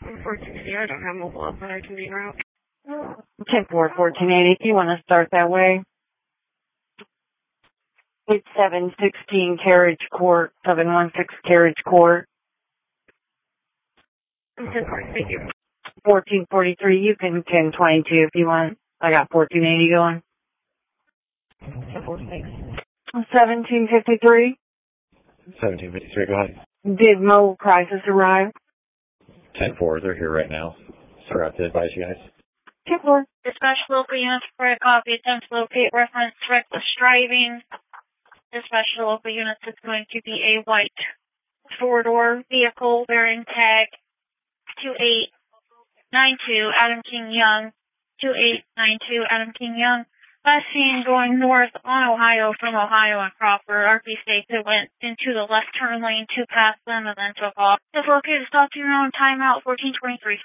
460, I don't have mobile up, but I can be route. 10-4, 1480, if you want to start that way. 8716 Carriage Court, 716 Carriage Court. 10-4, thank you. 1443, you can 1022 if you want. I got 1480 going. 10-4, thanks. 1753. 1753, go ahead. Did mobile crisis arrive? 10-4, they're here right now. Sorry, I have to advise you guys. 10-4. Dispatch local units for a copy. Attempt to locate reference reckless driving. Dispatch to local units is going to be a white four-door vehicle bearing tag 2892 Adam King Young. 2892 Adam King Young. Last seen going north on Ohio from Ohio and Crawford. RP states it went into the left turn lane to pass them and then took off. It's located, stop to your own timeout 1423.